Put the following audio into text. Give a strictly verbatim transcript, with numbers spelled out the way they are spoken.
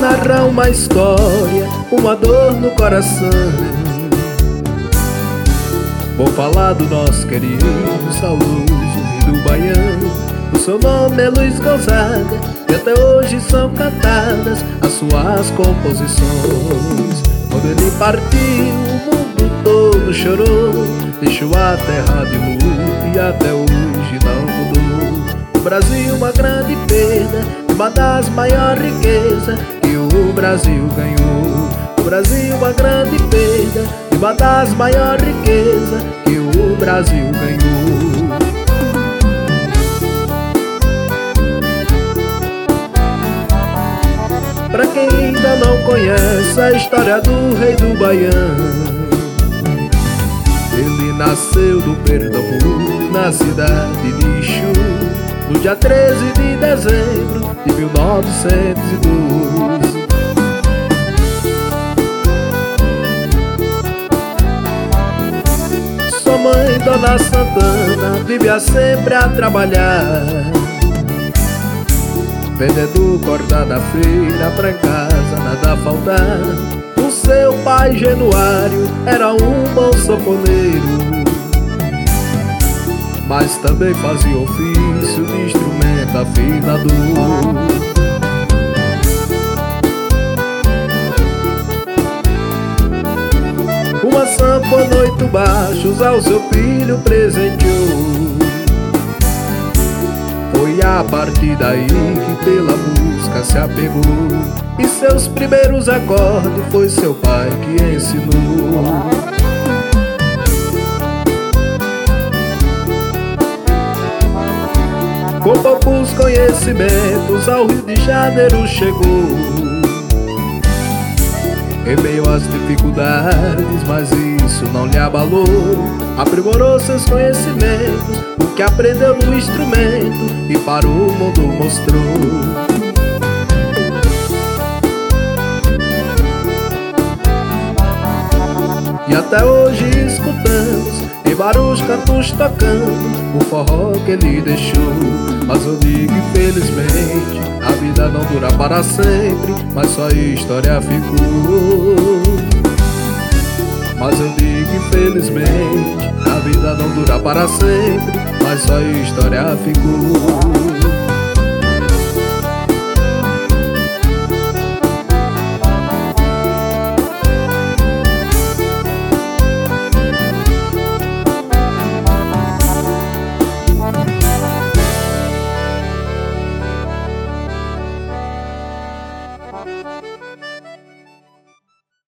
narrar uma história, uma dor no coração. Vou falar do nosso querido Saulo, o rei do Baião. O seu nome é Luiz Gonzaga e até hoje são cantadas as suas composições. Quando ele partiu, o mundo todo chorou, deixou a terra de luto e até hoje não mudou. O Brasil, uma grande perda, uma das maiores riquezas que o Brasil ganhou. O Brasil, uma grande perda, uma das maiores riquezas que o Brasil ganhou. Pra quem ainda não conhece a história do rei do Baião, ele nasceu do Pernambuco, na cidade de Ixu, no dia treze de dezembro de mil novecentos e doze. Sua mãe, Dona Santana, vivia sempre a trabalhar, vendendo corda na feira pra em casa nada faltar. O seu pai, Januário, era um bom sanfoneiro, mas também fazia ofício de instrumento afinador. Uma sanfona oito baixos ao seu filho presenteou. Foi a partir daí que pela música se apegou, e seus primeiros acordes foi seu pai que ensinou. Com poucos conhecimentos ao Rio de Janeiro chegou, em meio às dificuldades, mas isso não lhe abalou. Aprimorou seus conhecimentos, o que aprendeu no instrumento, e para o mundo mostrou. E até hoje escutamos em vários cantos tocando o forró que ele deixou. Mas eu digo infelizmente, a vida não dura para sempre, mas só a história ficou. Mas eu digo infelizmente, a vida não dura para sempre, mas só a história ficou. Thank you.